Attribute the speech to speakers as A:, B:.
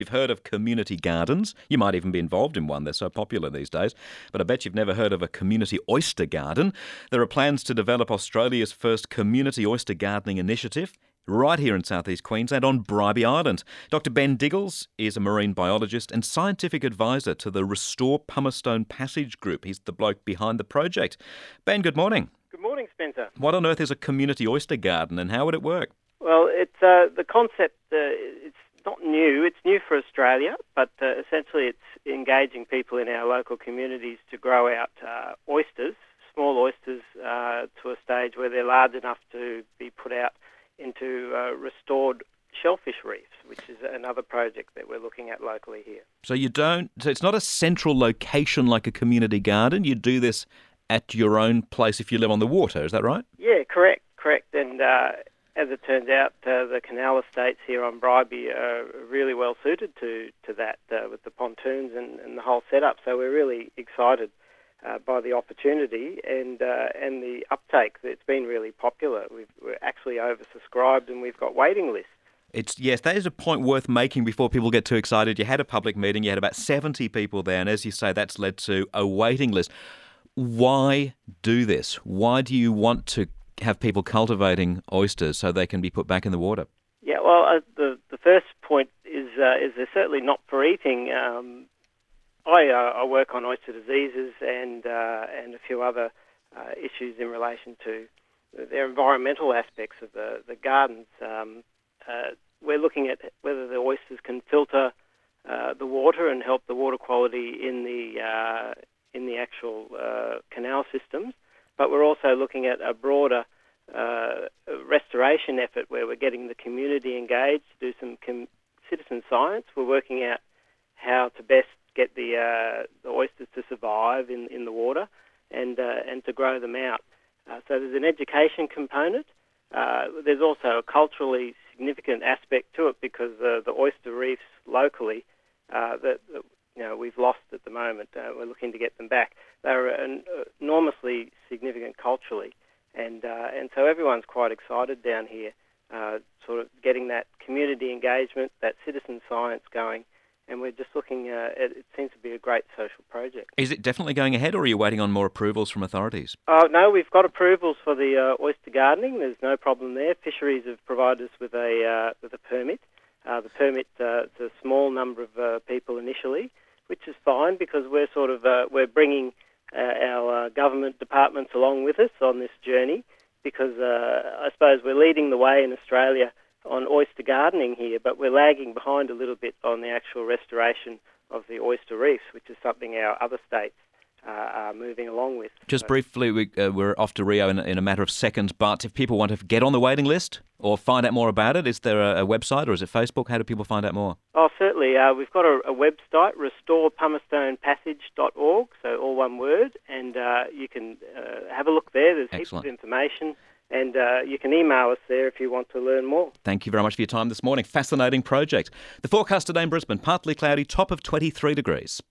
A: You've heard of community gardens. You might even be involved in one. They're so popular these days. But I bet you've never heard of a community oyster garden. There are plans to develop Australia's first community oyster gardening initiative right here in southeast Queensland on Bribie Island. Dr Ben Diggles is a marine biologist and scientific advisor to the Restore Pumicestone Passage Group. He's the bloke behind the project. Ben, good morning.
B: Good morning, Spencer.
A: What on earth is a community oyster garden and how would it work?
B: Well, it's the concept. It's not new. It's new for Australia, but essentially it's engaging people in our local communities to grow out oysters, small oysters, to a stage where they're large enough to be put out into restored shellfish reefs, which is another project that we're looking at locally here.
A: So it's not a central location like a community garden. You do this at your own place if you live on the water. Is that right?
B: Yeah, correct. And as it turns out, the canal estates here on Bribie are really well suited to that with the pontoons and the whole setup. So we're really excited by the opportunity and the uptake. It's been really popular. We're actually oversubscribed and we've got waiting lists.
A: Yes, that is a point worth making before people get too excited. You had a public meeting, you had about 70 people there, and as you say, that's led to a waiting list. Why do this? Why do you want to have people cultivating oysters so they can be put back in the water?
B: Yeah, well, the first point is they're certainly not for eating. I work on oyster diseases and a few other issues in relation to their environmental aspects of the gardens. We're looking at whether the oysters can filter the water and help the water quality in the actual canal systems. But we're also looking at a broader restoration effort where we're getting the community engaged, do some citizen science. We're working out how to best get the oysters to survive in the water and to grow them out. So there's an education component. There's also a culturally significant aspect to it because the oyster reefs locally that we've lost at the moment. We're looking to get them back. They're enormously significant culturally, and so everyone's quite excited down here, sort of getting that community engagement, that citizen science going, and we're just looking at it. Seems to be a great social project.
A: Is it definitely going ahead, or are you waiting on more approvals from authorities?
B: No, we've got approvals for the oyster gardening. There's no problem there. Fisheries have provided us with a permit. The permit to a small number of people initially, which is fine because we're bringing our government departments along with us on this journey because I suppose we're leading the way in Australia on oyster gardening here, but we're lagging behind a little bit on the actual restoration of the oyster reefs, which is something our other states are moving along with.
A: Just briefly, we're off to Rio in a matter of seconds, but if people want to get on the waiting list or find out more about it, is there a website or is it Facebook? How do people find out more?
B: Oh, certainly. We've got a website, restorepumicestone.org, so all one word, and you can have a look there. There's
A: Excellent.
B: Heaps of information. And you can email us there if you want to learn more.
A: Thank you very much for your time this morning. Fascinating project. The forecast today in Brisbane, partly cloudy, top of 23 degrees.